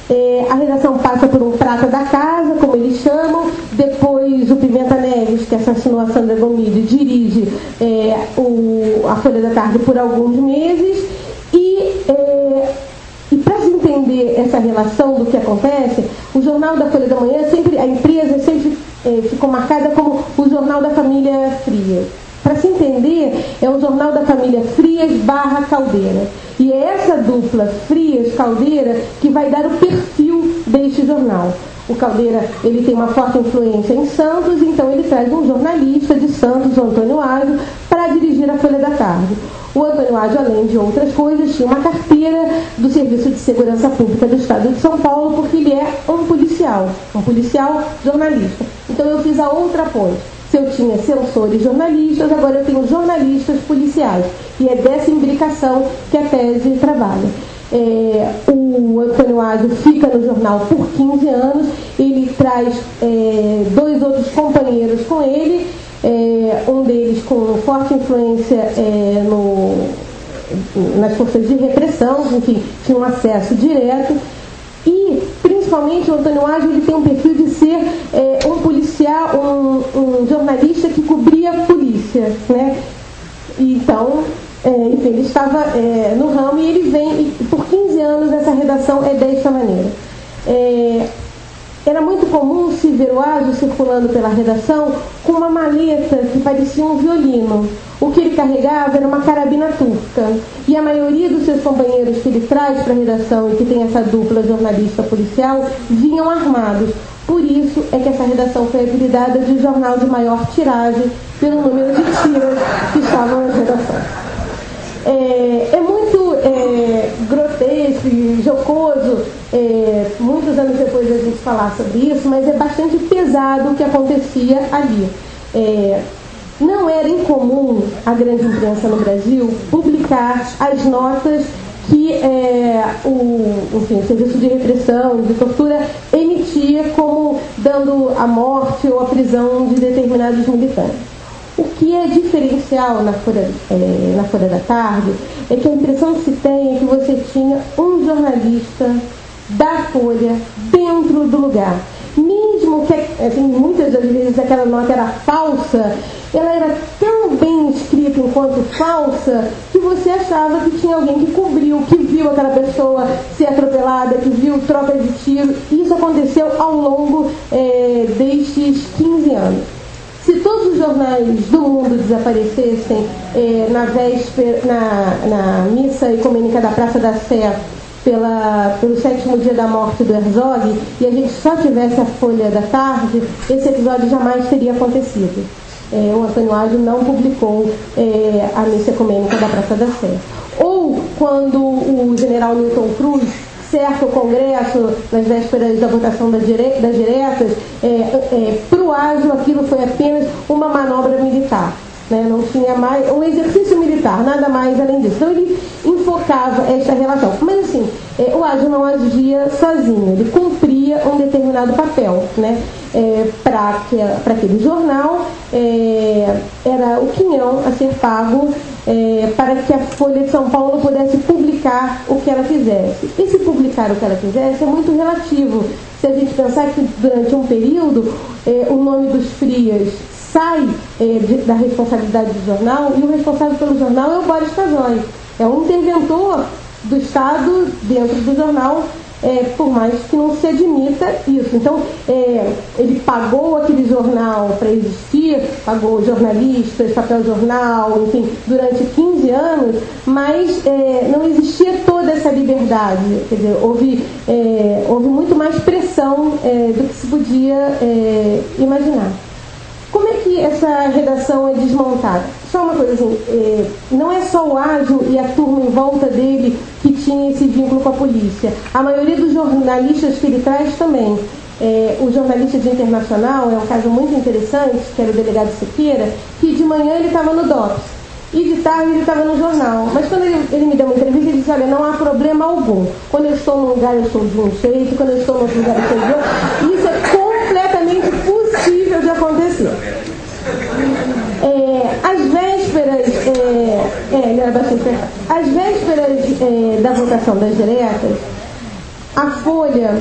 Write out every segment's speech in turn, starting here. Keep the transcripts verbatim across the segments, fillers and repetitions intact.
É, a redação passa por um prata da casa, como eles chamam. Depois o Pimenta Neves, que assassinou a Sandra Gomide, dirige é, o, a Folha da Tarde por alguns meses. E, é, e para se entender essa relação do que acontece, o Jornal da Folha da Manhã, sempre, a empresa sempre é, ficou marcada como o Jornal da Família Frias. Para se entender, é o Jornal da Família Frias barra Caldeira. E é essa dupla Frias-Caldeira que vai dar o perfil deste jornal. O Caldeira, ele tem uma forte influência em Santos, então ele traz um jornalista de Santos, o Antônio Ágio, para dirigir a Folha da Tarde. O Antônio Ágio, além de outras coisas, tinha uma carteira do Serviço de Segurança Pública do Estado de São Paulo, porque ele é um policial, um policial jornalista. Então eu fiz a outra ponte. Se eu tinha censores jornalistas, agora eu tenho jornalistas policiais. E é dessa imbricação que a tese trabalha. É, o Antônio Ágio fica no jornal por quinze anos, ele traz é, dois outros companheiros com ele, é, um deles com forte influência é, no, nas forças de repressão, enfim, tinha um acesso direto. E, principalmente, o Antônio Ágio ele tem um perfil de ser é, um policial, um, um jornalista que cobria a polícia, né? Então, é, enfim, ele estava é, no ramo e ele vem, e por quinze anos essa redação é desta maneira. É, era muito comum se ver o Ágio circulando pela redação com uma maleta que parecia um violino. O que ele carregava era uma carabina turca. E a maioria dos seus companheiros que ele traz para a redação e que tem essa dupla jornalista-policial vinham armados. Por isso é que essa redação foi apelidada de jornal de maior tiragem pelo número de tiras que estavam na redação. É, é muito é, grotesco e jocoso, é, muitos anos depois a gente falar sobre isso, mas é bastante pesado o que acontecia ali. É, não era incomum a grande imprensa no Brasil publicar as notas que é, o, enfim, o Serviço de Repressão, de Tortura, emitia como dando a morte ou a prisão de determinados militantes. O que é diferencial na Folha, é, na Folha da Tarde é que a impressão que se tem é que você tinha um jornalista da Folha dentro do lugar. Mesmo que, assim, muitas das vezes aquela nota era falsa, ela era tão bem escrita enquanto falsa que você achava que tinha alguém que cobriu, que viu aquela pessoa ser atropelada, que viu troca de tiro. Isso aconteceu ao longo é, destes quinze anos. Se todos os jornais do mundo desaparecessem é, na, véspera, na, na missa ecumênica da Praça da Sé, pela, pelo sétimo dia da morte do Herzog, e a gente só tivesse a Folha da Tarde, esse episódio jamais teria acontecido. É, o Antônio Ágio não publicou é, a missa ecumênica da Praça da Sé. Ou quando o general Newton Cruz cerca o Congresso nas vésperas da votação das, dire... das diretas, é, é, para o Ágio aquilo foi apenas uma manobra militar, né? Não tinha mais um exercício militar, nada mais além disso. Então ele enfocava esta relação. Mas assim, é, o Ágio não agia sozinho, ele cumpria um determinado papel, né? É, para aquele jornal, é, era o quinhão a ser pago é, para que a Folha de São Paulo pudesse publicar o que ela quisesse. E se publicar o que ela quisesse é muito relativo. Se a gente pensar que durante um período é, o nome dos Frias sai é, de, da responsabilidade do jornal, e o responsável pelo jornal é o Boris Casoy. É um interventor do Estado dentro do jornal, é, por mais que não se admita isso. Então, é, ele pagou aquele jornal para existir, pagou jornalistas, papel jornal, enfim, durante quinze anos, mas é, não existia toda essa liberdade. Quer dizer, houve, é, houve muito mais pressão é, do que se podia é, imaginar. Como é que essa redação é desmontada? Só uma coisa assim, é, não é só o Ágio e a turma em volta dele que tinha esse vínculo com a polícia. A maioria dos jornalistas que ele traz também. É, o jornalista de Internacional é um caso muito interessante, que era o delegado Sequeira, que de manhã ele estava no D O P S e de tarde ele estava no jornal. Mas quando ele, ele me deu uma entrevista, ele disse, olha, não há problema algum. Quando eu estou num lugar, eu sou de um jeito, quando eu estou no outro lugar, eu sou de outro. Isso é completamente possível de acontecer. É, às vésperas, é, é, ele era bastante, às vésperas é, da votação das diretas, a Folha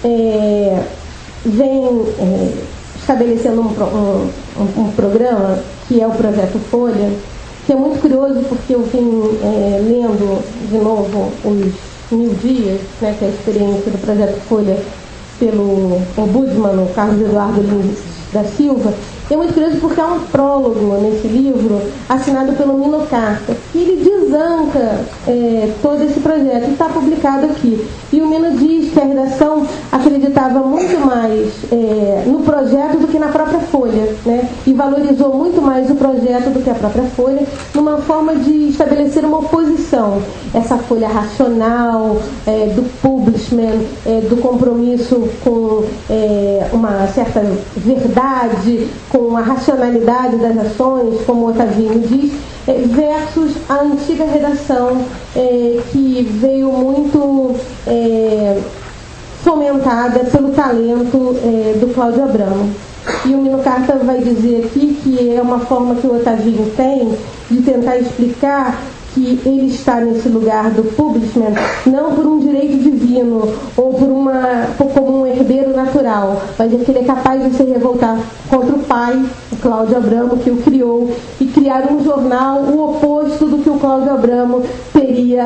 é, vem é, estabelecendo um, um, um, um programa, que é o Projeto Folha, que é muito curioso porque eu vim é, lendo de novo os mil dias, né, que é a experiência do Projeto Folha pelo Ombudsman, o Carlos Eduardo Lins da Silva. É muito curioso porque há um prólogo nesse livro assinado pelo Mino Carta, que ele desanca é, todo esse projeto, e está publicado aqui. E o Mino diz que a redação acreditava muito mais é, no projeto do que na própria Folha, né? E valorizou muito mais o projeto do que a própria Folha, numa forma de estabelecer uma oposição. Essa Folha racional, é, do publishman, é, do compromisso com é, uma certa verdade, com a racionalidade das ações, como o Otavinho diz, é, versus a antiga redação é, que veio muito é, fomentada pelo talento é, do Cláudio Abramo. E o Mino Carta vai dizer aqui que é uma forma que o Otavinho tem de tentar explicar que ele está nesse lugar do publishman não por um direito divino ou por uma, por, como um herdeiro natural, mas é que ele é capaz de se revoltar contra o pai, o Cláudio Abramo, que o criou, e criar um jornal o oposto do que o Cláudio Abramo teria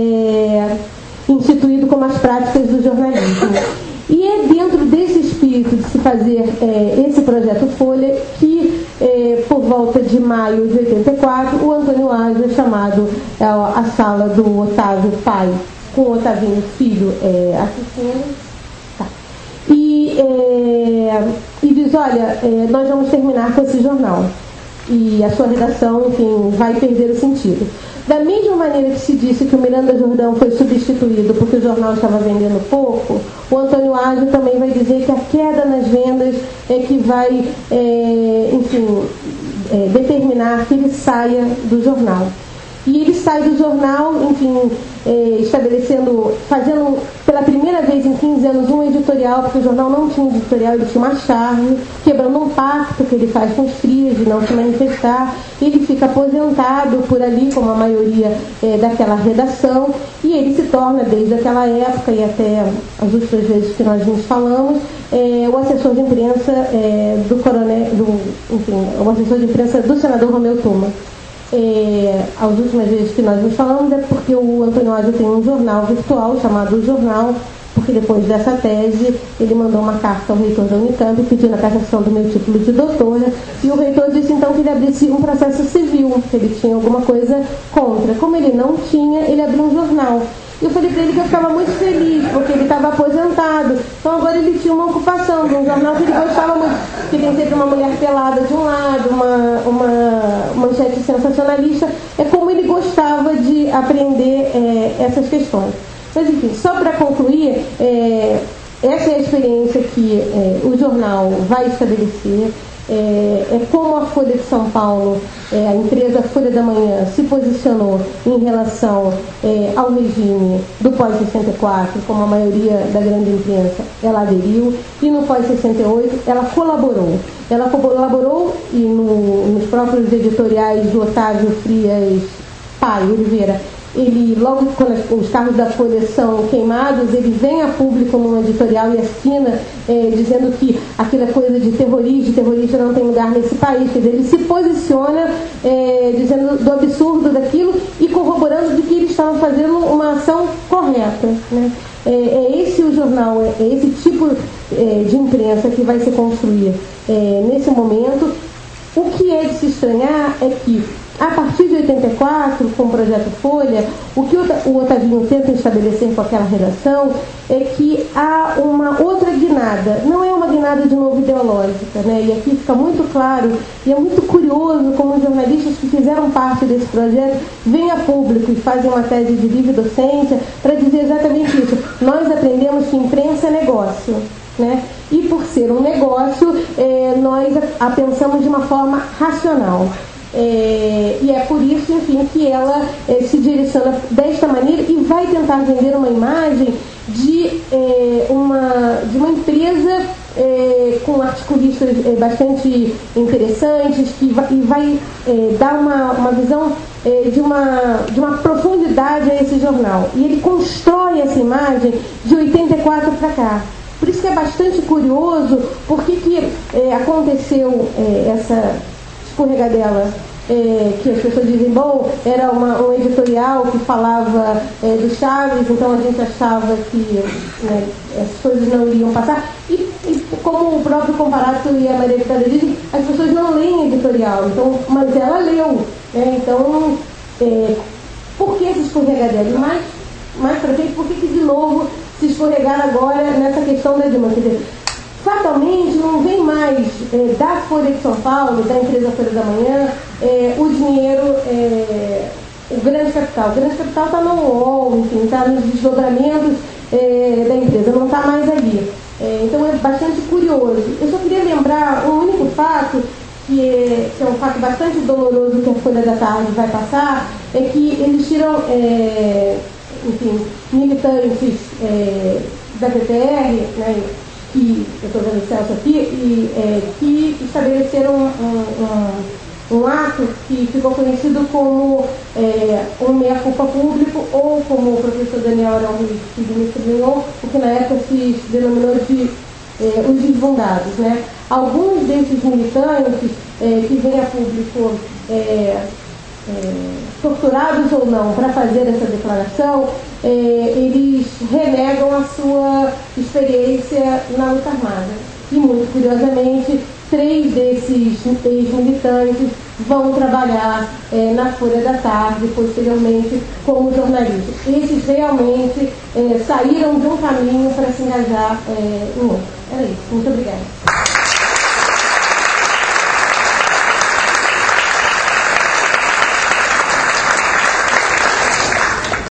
é, instituído como as práticas do jornalismo. E é dentro desse espírito de se fazer é, esse projeto Folha que, é, por volta de maio de oitenta e quatro, o Antônio Ágio é chamado é, à sala do Otávio pai, com o Otavinho filho é, assistindo, tá. e, é, e diz, olha, é, nós vamos terminar com esse jornal. E a sua redação, enfim, vai perder o sentido. Da mesma maneira que se disse que o Miranda Jordão foi substituído porque o jornal estava vendendo pouco, o Antônio Ágio também vai dizer que a queda nas vendas é que vai, é, enfim, é, determinar que ele saia do jornal. E ele sai do jornal, enfim, é, estabelecendo, fazendo pela primeira vez em quinze anos um editorial, porque o jornal não tinha editorial, ele tinha uma charge, quebrando um pacto que ele faz com os frias de não se manifestar. Ele fica aposentado por ali, como a maioria é, daquela redação, e ele se torna, desde aquela época e até as últimas vezes que nós nos falamos, é, o assessor de imprensa é, do coronel, do, enfim, o assessor de imprensa do senador Romeu Tuma. É, as últimas vezes que nós nos falamos é porque o Antônio Ágio tem um jornal virtual chamado O Jornal, porque depois dessa tese ele mandou uma carta ao reitor da Unicamp pedindo a cassação do meu título de doutora, e o reitor disse então que ele abrisse um processo civil, que ele tinha alguma coisa contra. Como ele não tinha, ele abriu um jornal. E eu falei para ele que eu ficava muito feliz, porque ele estava aposentado. Então agora ele tinha uma ocupação de um jornal que ele gostava muito, que tem sempre uma mulher pelada de um lado, uma, uma manchete sensacionalista. É como ele gostava de aprender é, essas questões. Mas enfim, só para concluir, é, essa é a experiência que é, o jornal vai estabelecer. É, é como a Folha de São Paulo, é, a empresa Folha da Manhã, se posicionou em relação é, ao regime do pós-sessenta e quatro, como a maioria da grande imprensa, ela aderiu, e no pós-sessenta e oito ela colaborou. Ela colaborou e no, nos próprios editoriais do Otávio Frias Pai Oliveira, ele, logo quando os carros da Folha são queimados, ele vem a público num editorial e assina, é, dizendo que aquela coisa de terrorista, terrorista não tem lugar nesse país. Quer dizer, ele se posiciona é, dizendo do absurdo daquilo e corroborando de que eles estavam fazendo uma ação correta, né? É, é esse o jornal, é, é esse tipo é, de imprensa que vai se construir é, nesse momento. O que é de se estranhar é que, a partir de oitenta e quatro, com o Projeto Folha, o que o Otavinho tenta estabelecer com aquela redação é que há uma outra guinada, não é uma guinada de novo ideológica, né? E aqui fica muito claro, e é muito curioso como os jornalistas que fizeram parte desse projeto vêm a público e fazem uma tese de livre docência para dizer exatamente isso. Nós aprendemos que imprensa é negócio, né? E por ser um negócio, é, nós a, a pensamos de uma forma racional. É, e é por isso, enfim, que ela é, se direciona desta maneira e vai tentar vender uma imagem de, é, uma, de uma empresa é, com articulistas é, bastante interessantes, que vai, e vai é, dar uma, uma visão é, de, uma, de uma profundidade a esse jornal. E ele constrói essa imagem de oitenta e quatro para cá. Por isso que é bastante curioso por que, que é, aconteceu é, essa escorregadela. É, que as pessoas dizem, bom, era uma, um editorial que falava é, do Chaves, então a gente achava que, né, as coisas não iriam passar. E, e como o próprio Comparato e a Maria Vitória dizem, as pessoas não leem editorial, então, mas ela leu. Né, então, é, por que essa escorregadela? E mais, mais para frente, por que, que de novo se escorregar agora nessa questão da Dilma? Quer dizer, fatalmente não vem mais é, da Folha de São Paulo, da empresa Folha da Manhã, é, o dinheiro, é, o grande capital. O grande capital está no U O L, enfim, está nos desdobramentos é, da empresa, não está mais ali. É, então é bastante curioso. Eu só queria lembrar um único fato, que é, que é um fato bastante doloroso que a Folha da Tarde vai passar, é que eles tiram, é, enfim, militantes é, da P P R, né, que eu estou vendo o Celso aqui, e, é, que estabeleceram um, um, um ato que ficou conhecido como é, um meia-culpa público, ou como o professor Daniel Araújo que me sublinhou, o que na época se denominou de é, os desbundados. Né? Alguns desses militantes é, que vêm a público é, É, torturados ou não para fazer essa declaração, é, eles renegam a sua experiência na luta armada. E, muito curiosamente, três desses ex-militantes vão trabalhar é, na Folha da Tarde, posteriormente, como jornalistas. Esses realmente é, saíram de um caminho para se engajar é, em outro. Era isso. Muito obrigada.